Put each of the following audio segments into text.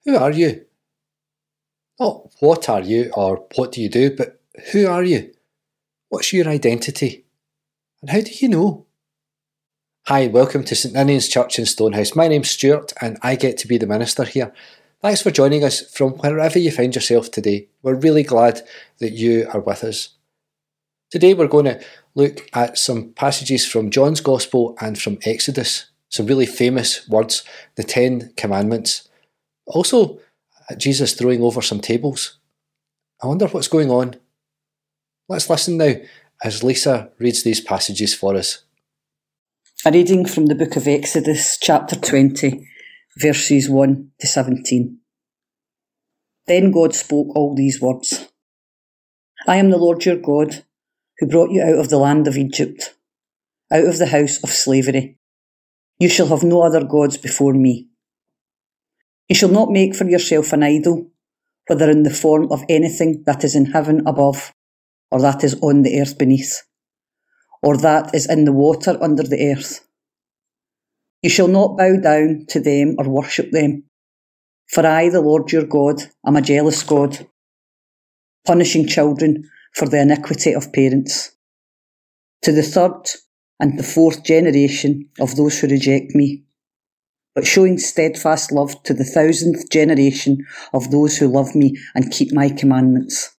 Who are you? Not what are you or what do you do, but who are you? What's your identity? And how do you know? Hi, welcome to St Ninian's Church in Stonehouse. My name's Stuart and I get to be the minister here. Thanks for joining us from wherever you find yourself today. We're really glad that you are with us. Today we're going to look at some passages from John's Gospel and from Exodus, some really famous words, the 10 Commandments. Also, Jesus throwing over some tables. I wonder what's going on. Let's listen now as Lisa reads these passages for us. A reading from the book of Exodus, chapter 20, verses 1 to 17. Then God spoke all these words. I am the Lord your God, who brought you out of the land of Egypt, out of the house of slavery. You shall have no other gods before me. You shall not make for yourself an idol, whether in the form of anything that is in heaven above, or that is on the earth beneath, or that is in the water under the earth. You shall not bow down to them or worship them, for I, the Lord your God, am a jealous God, punishing children for the iniquity of parents, to the third and the fourth generation of those who reject me, but showing steadfast love to the 1,000th generation of those who love me and keep my commandments.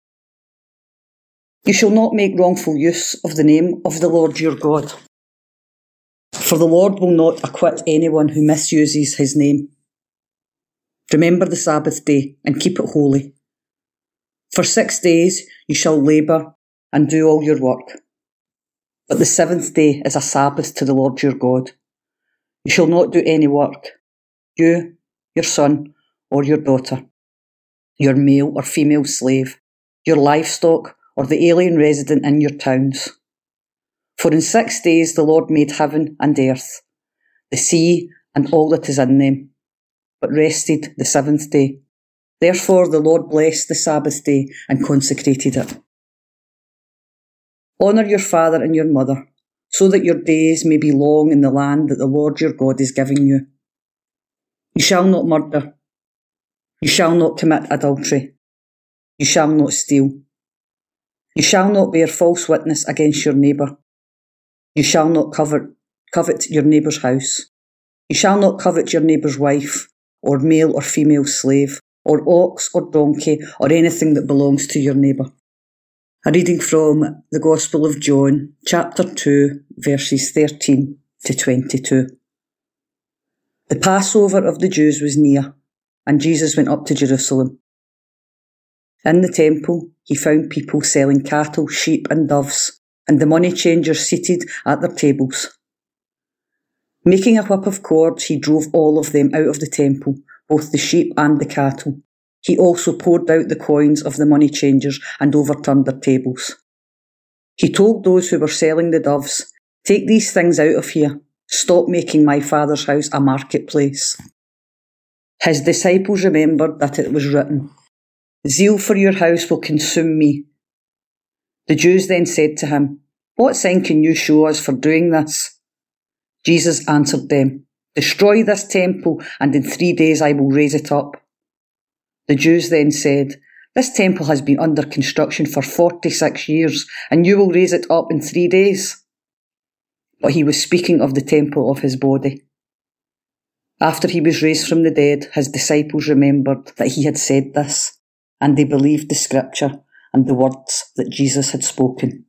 You shall not make wrongful use of the name of the Lord your God, for the Lord will not acquit anyone who misuses his name. Remember the Sabbath day and keep it holy. For 6 days you shall labour and do all your work, but the 7th day is a Sabbath to the Lord your God. You shall not do any work, you, your son or your daughter, your male or female slave, your livestock, or the alien resident in your towns. For in 6 days the Lord made heaven and earth, the sea and all that is in them, but rested the 7th day. Therefore the Lord blessed the Sabbath day and consecrated it. Honour your father and your mother, so that your days may be long in the land that the Lord your God is giving you. You shall not murder. You shall not commit adultery. You shall not steal. You shall not bear false witness against your neighbour. You shall not covet your neighbour's house. You shall not covet your neighbour's wife, or male or female slave, or ox or donkey, or anything that belongs to your neighbour. A reading from the Gospel of John, chapter 2, verses 13 to 22. The Passover of the Jews was near, and Jesus went up to Jerusalem. In the temple, he found people selling cattle, sheep and doves, and the money changers seated at their tables. Making a whip of cords, he drove all of them out of the temple, both the sheep and the cattle. He also poured out the coins of the money changers and overturned their tables. He told those who were selling the doves, "Take these things out of here. Stop making my Father's house a marketplace." His disciples remembered that it was written, "Zeal for your house will consume me." The Jews then said to him, "What sign can you show us for doing this?" Jesus answered them, "Destroy this temple, and in 3 days I will raise it up." The Jews then said, "This temple has been under construction for 46 years, and you will raise it up in 3 days?" But he was speaking of the temple of his body. After he was raised from the dead, his disciples remembered that he had said this, and they believed the scripture and the words that Jesus had spoken.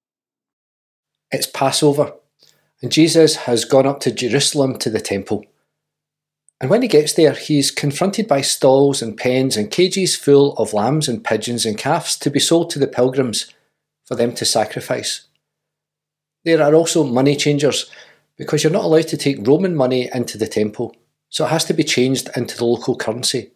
It's Passover, and Jesus has gone up to Jerusalem to the temple. And when he gets there, he's confronted by stalls and pens and cages full of lambs and pigeons and calves to be sold to the pilgrims for them to sacrifice. There are also money changers, because you're not allowed to take Roman money into the temple, so it has to be changed into the local currency.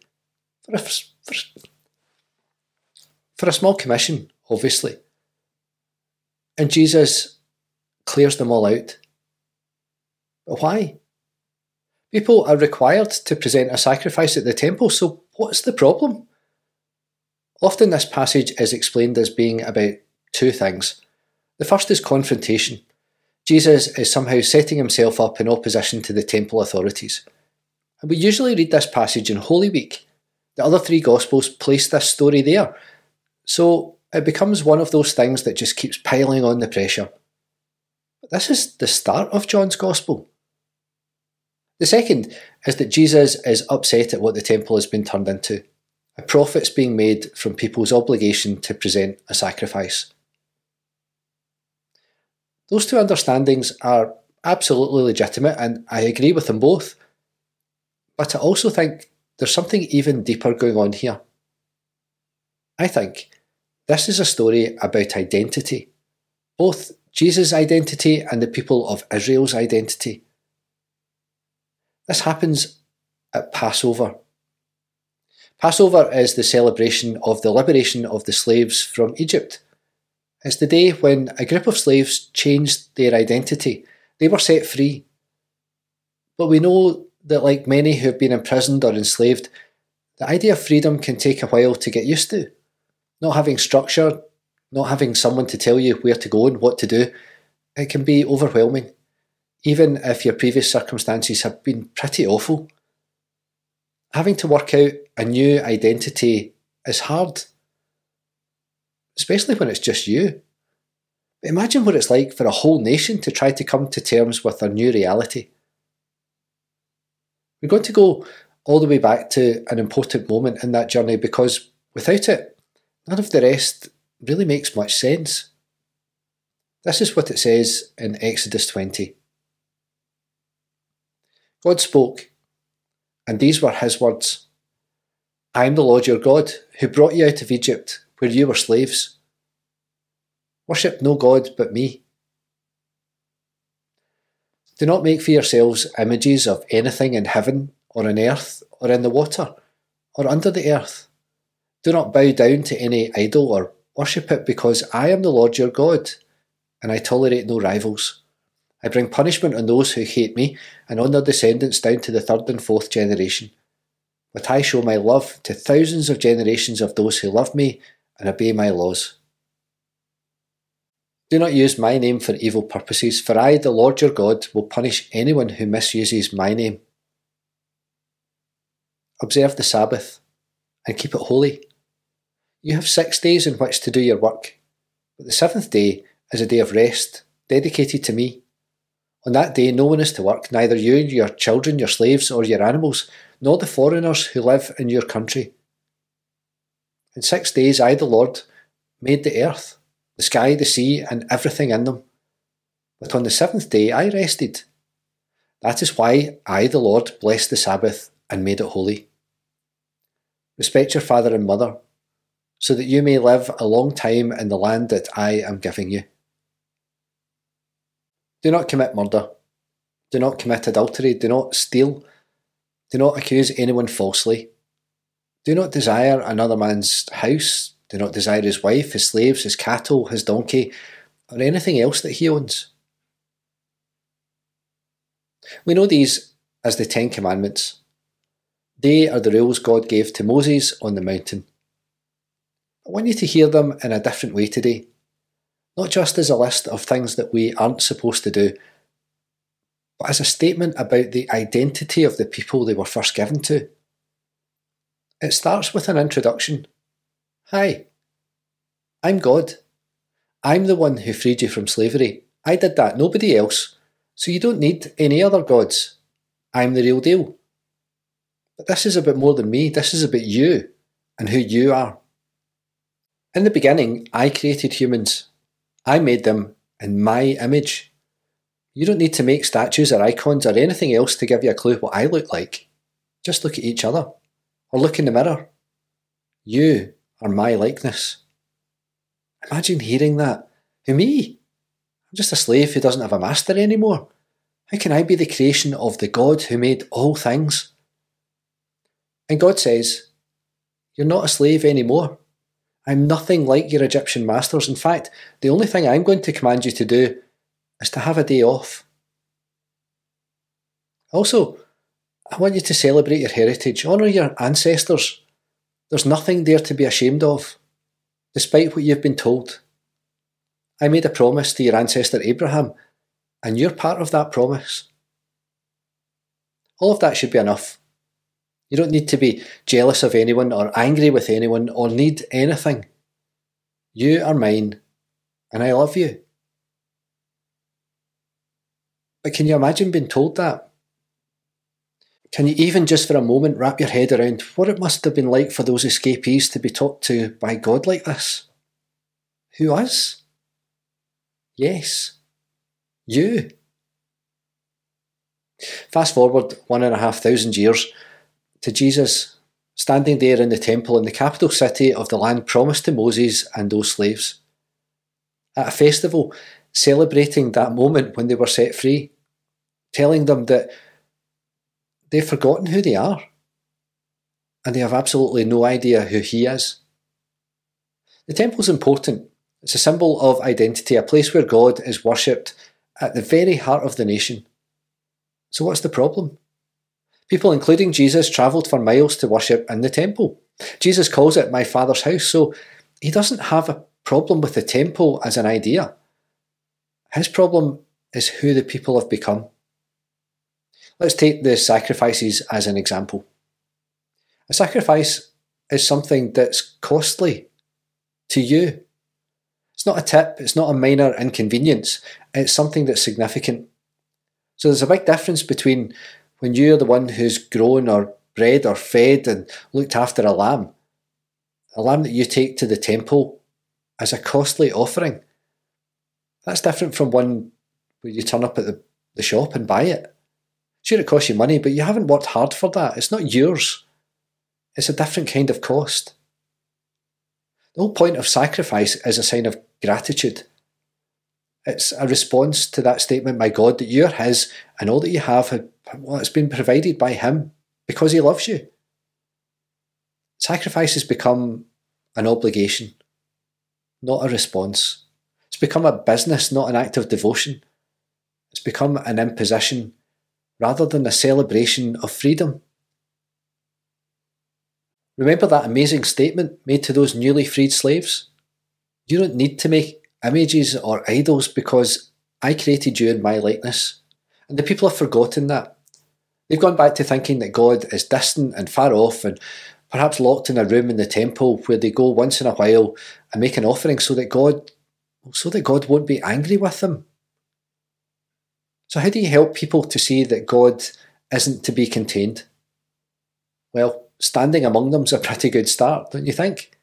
For a small commission, obviously. And Jesus clears them all out. But why? People are required to present a sacrifice at the temple, so what's the problem? Often this passage is explained as being about two things. The first is confrontation. Jesus is somehow setting himself up in opposition to the temple authorities. And we usually read this passage in Holy Week. The other three Gospels place this story there. So it becomes one of those things that just keeps piling on the pressure. But this is the start of John's Gospel. The second is that Jesus is upset at what the temple has been turned into. A profit's being made from people's obligation to present a sacrifice. Those two understandings are absolutely legitimate, and I agree with them both. But I also think there's something even deeper going on here. I think this is a story about identity, both Jesus' identity and the people of Israel's identity. This happens at Passover. Passover is the celebration of the liberation of the slaves from Egypt. It's the day when a group of slaves changed their identity. They were set free. But we know that, like many who have been imprisoned or enslaved, the idea of freedom can take a while to get used to. Not having structure, not having someone to tell you where to go and what to do, it can be overwhelming, even if your previous circumstances have been pretty awful. Having to work out a new identity is hard, especially when it's just you. But imagine what it's like for a whole nation to try to come to terms with their new reality. We're going to go all the way back to an important moment in that journey, because without it, none of the rest really makes much sense. This is what it says in Exodus 20. God spoke, and these were his words. I am the Lord your God, who brought you out of Egypt, where you were slaves. Worship no God but me. Do not make for yourselves images of anything in heaven, or on earth, or in the water, or under the earth. Do not bow down to any idol or worship it, because I am the Lord your God, and I tolerate no rivals. I bring punishment on those who hate me, and on their descendants down to the third and fourth generation. But I show my love to thousands of generations of those who love me and obey my laws. Do not use my name for evil purposes, for I, the Lord your God, will punish anyone who misuses my name. Observe the Sabbath and keep it holy. You have 6 days in which to do your work, but the seventh day is a day of rest, dedicated to me. On that day no one is to work, neither you, your children, your slaves, or your animals, nor the foreigners who live in your country. In 6 days I, the Lord, made the earth, the sky, the sea, and everything in them. But on the seventh day I rested. That is why I, the Lord, blessed the Sabbath and made it holy. Respect your father and mother, so that you may live a long time in the land that I am giving you. Do not commit murder. Do not commit adultery. Do not steal. Do not accuse anyone falsely. Do not desire another man's house. Do not desire his wife, his slaves, his cattle, his donkey, or anything else that he owns. We know these as the 10 Commandments. They are the rules God gave to Moses on the mountain. I want you to hear them in a different way today, not just as a list of things that we aren't supposed to do, but as a statement about the identity of the people they were first given to. It starts with an introduction. Hi, I'm God. I'm the one who freed you from slavery. I did that, nobody else. So you don't need any other gods. I'm the real deal. But this is about more than me. This is about you and who you are. In the beginning, I created humans. I made them in my image. You don't need to make statues or icons or anything else to give you a clue what I look like. Just look at each other, or look in the mirror. You are my likeness. Imagine hearing that. Who, me? I'm just a slave who doesn't have a master anymore. How can I be the creation of the God who made all things? And God says, you're not a slave anymore. I'm nothing like your Egyptian masters. In fact, the only thing I'm going to command you to do is to have a day off. Also, I want you to celebrate your heritage, honour your ancestors. There's nothing there to be ashamed of, despite what you've been told. I made a promise to your ancestor Abraham, and you're part of that promise. All of that should be enough You don't need to be jealous of anyone or angry with anyone or need anything. You are mine, and I love you. But can you imagine being told that? Can you even just for a moment wrap your head around what it must have been like for those escapees to be talked to by God like this? Who, us? Yes, you. Fast forward 1,500 years to Jesus standing there in the temple in the capital city of the land promised to Moses and those slaves. At a festival, celebrating that moment when they were set free, telling them that they've forgotten who they are and they have absolutely no idea who he is. The temple's important. It's a symbol of identity, a place where God is worshipped at the very heart of the nation. So what's the problem? People, including Jesus, travelled for miles to worship in the temple. Jesus calls it my Father's house, so he doesn't have a problem with the temple as an idea. His problem is who the people have become. Let's take the sacrifices as an example. A sacrifice is something that's costly to you. It's not a tip, it's not a minor inconvenience, it's something that's significant. So there's a big difference between when you're the one who's grown or bred or fed and looked after a lamb that you take to the temple as a costly offering. That's different from one where you turn up at the shop and buy it. Sure, it costs you money, but you haven't worked hard for that. It's not yours. It's a different kind of cost. The whole point of sacrifice is a sign of gratitude. It's a response to that statement by God that you're his and all that you have, it's been provided by him because he loves you. Sacrifice has become an obligation, not a response. It's become a business, not an act of devotion. It's become an imposition rather than a celebration of freedom. Remember that amazing statement made to those newly freed slaves? You don't need to make images or idols because I created you in my likeness. And the people have forgotten that. They've gone back to thinking that God is distant and far off and perhaps locked in a room in the temple where they go once in a while and make an offering so that God won't be angry with them. So how do you help people to see that God isn't to be contained? Well, standing among them's a pretty good start, don't you think?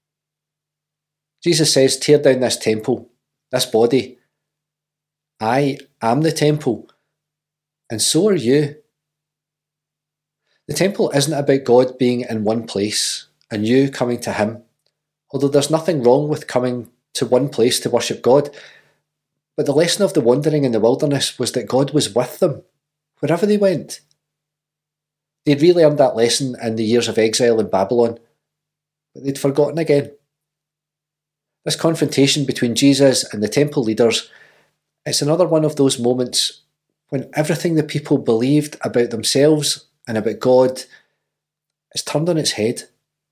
Jesus says, tear down this temple, this body. I am the temple, and so are you. The temple isn't about God being in one place and you coming to him, although there's nothing wrong with coming to one place to worship God. But the lesson of the wandering in the wilderness was that God was with them, wherever they went. They'd relearned that lesson in the years of exile in Babylon, but they'd forgotten again. This confrontation between Jesus and the temple leaders, it's another one of those moments when everything the people believed about themselves and about God is turned on its head.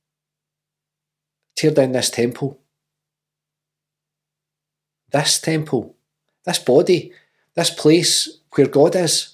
Tear down this temple. This temple, this body, this place where God is.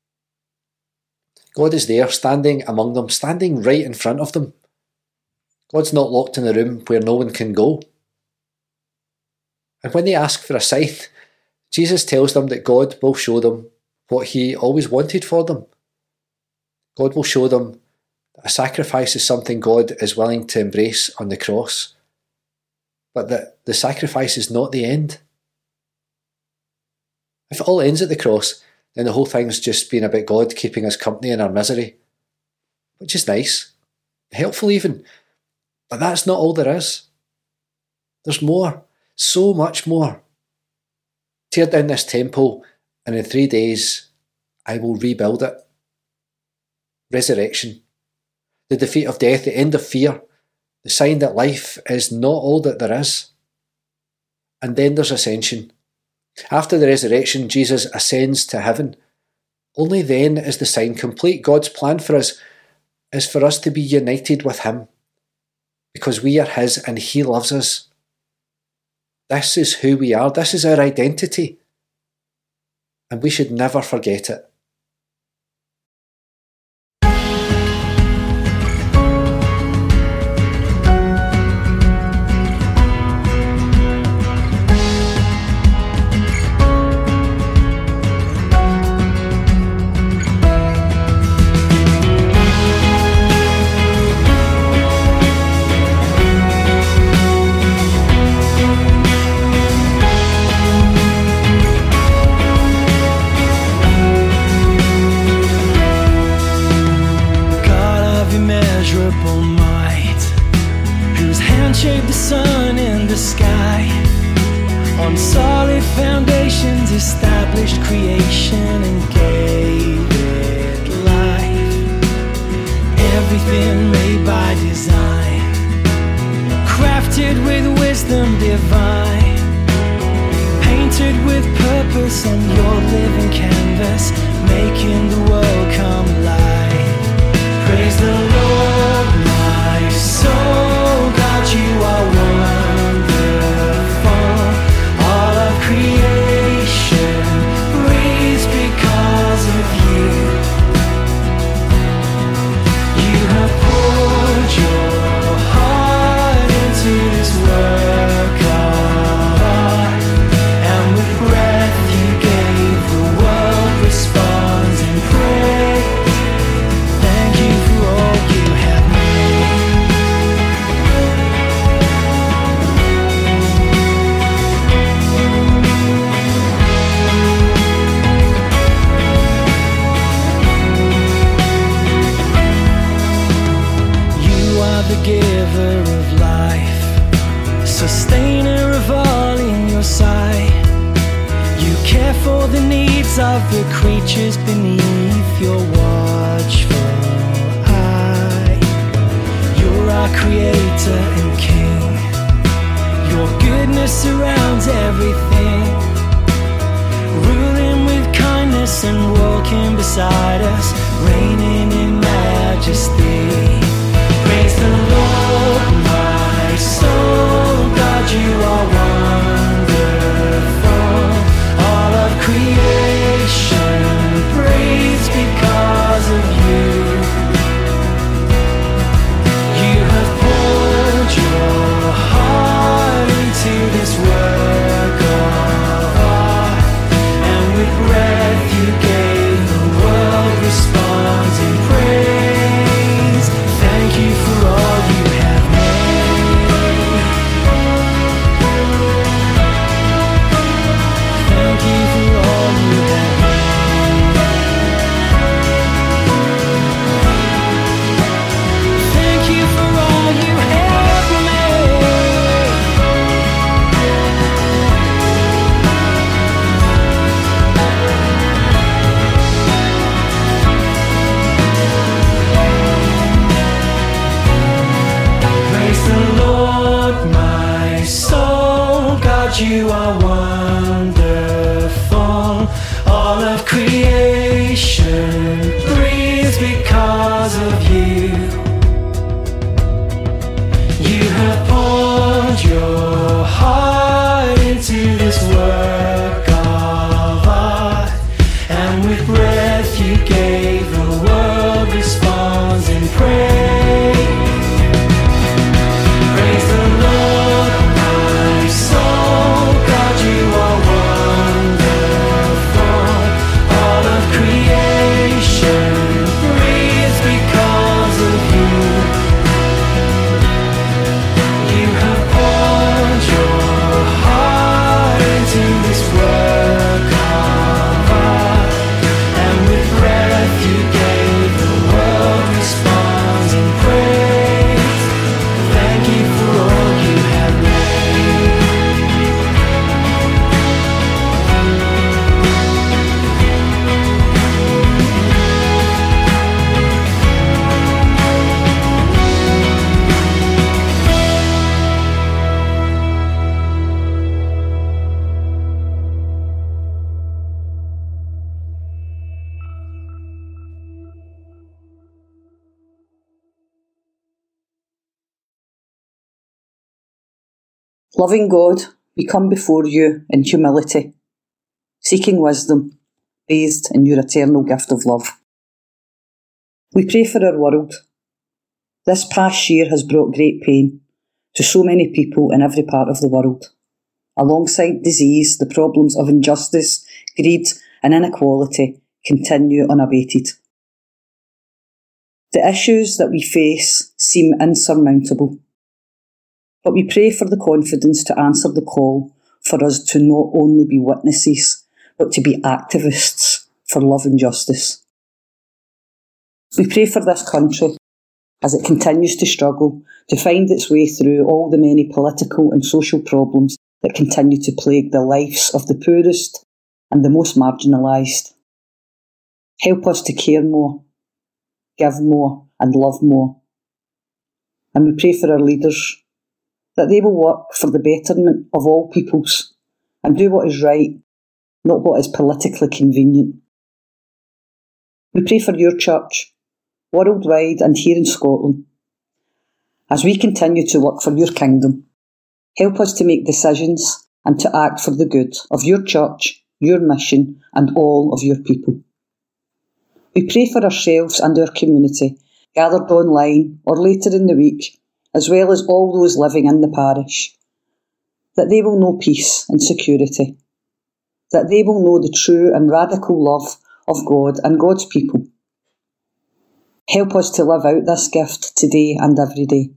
God is there, standing among them, standing right in front of them. God's not locked in a room where no one can go. And when they ask for a sign, Jesus tells them that God will show them what he always wanted for them. God will show them that a sacrifice is something God is willing to embrace on the cross, but that the sacrifice is not the end. If it all ends at the cross, then the whole thing's just been about God keeping us company in our misery, which is nice, helpful even, but that's not all there is. There's more, so much more. Tear down this temple, and in 3 days I will rebuild it. Resurrection, the defeat of death, the end of fear, the sign that life is not all that there is. And then there's ascension. After the resurrection, Jesus ascends to heaven. Only then is the sign complete. God's plan for us is for us to be united with him, because we are his and he loves us. This is who we are. This is our identity. And we should never forget it. immeasurable might, whose hand shaped the sun in the sky, on solid foundations established creation and gave it life. Everything made by design, crafted with wisdom divine, painted with purpose on your living canvas, making the world come alive. Praise the Lord, my soul, God, you are wonderful. All of creation breathes because of you. You have poured your heart into this work of art, and with breath you gave the world responds in praise. Thank you for all you have made. You are the giver of life, sustainer of all in your sight. You care for the needs of the creatures beneath your watchful eye. You're our creator and king. Your goodness surrounds everything, ruling with kindness and walking beside us, reigning in majesty. Praise the Lord, my soul, God, you are wonderful. All of creation praise because of you. You have poured your heart into this work of art, and with breath you gave the world responds in praise. Thank you for all you have made. Thank you for all you have made. Thank you for all you have made. Praise the Lord, my soul, God, you are wonderful. All of creation breathes because of you. You have poured your heart into this work of art, and with breath you gave the world responds in praise. Praise the Lord, my soul, God, you are wonderful. All of creation breathes because of you. You have poured your heart into this work of art, and with breath you gave the world responds in praise. Thank you for all you have made. Loving God, we come before you in humility, seeking wisdom, bathed in your eternal gift of love. We pray for our world. This past year has brought great pain to so many people in every part of the world. Alongside disease, the problems of injustice, greed and inequality continue unabated. The issues that we face seem insurmountable, but we pray for the confidence to answer the call for us to not only be witnesses, but to be activists for love and justice. We pray for this country, as it continues to struggle to find its way through all the many political and social problems that continue to plague the lives of the poorest and the most marginalised. Help us to care more, give more and love more. And we pray for our leaders, that they will work for the betterment of all peoples and do what is right, not what is politically convenient. We pray for your church, worldwide and here in Scotland. As we continue to work for your kingdom, help us to make decisions and to act for the good of your church, your mission and all of your people. We pray for ourselves and our community, gathered online or later in the week, as well as all those living in the parish, that they will know peace and security, that they will know the true and radical love of God and God's people. Help us to live out this gift today and every day.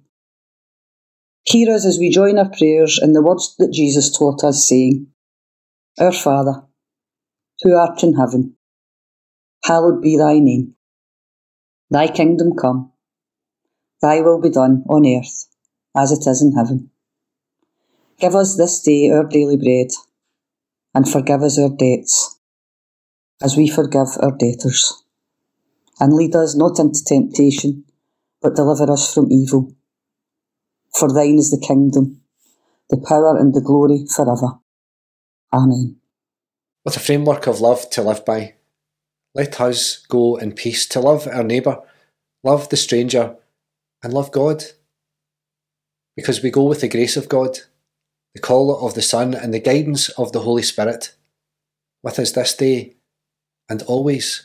Hear us as we join our prayers in the words that Jesus taught us, saying, Our Father, who art in heaven, hallowed be thy name. Thy kingdom come, thy will be done on earth as it is in heaven. Give us this day our daily bread, and forgive us our debts, as we forgive our debtors. And lead us not into temptation, but deliver us from evil. For thine is the kingdom, the power and the glory forever. Amen. What a framework of love to live by. Let us go in peace to love our neighbour, love the stranger, and love God. Because we go with the grace of God, the call of the Son, and the guidance of the Holy Spirit, with us this day and always.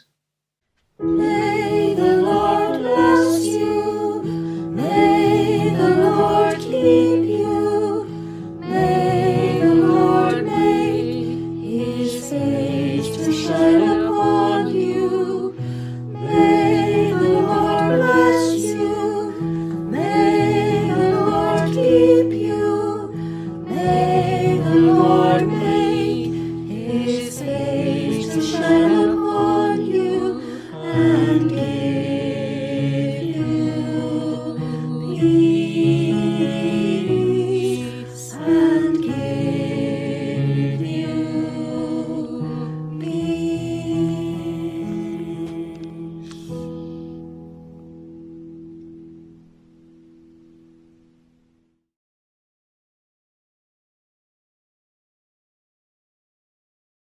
May the Lord bless you. May the Lord keep you. May the Lord make his face to shine upon you. May the Lord bless you. May the Lord keep you. May the Lord make his face to shine upon you and give you peace.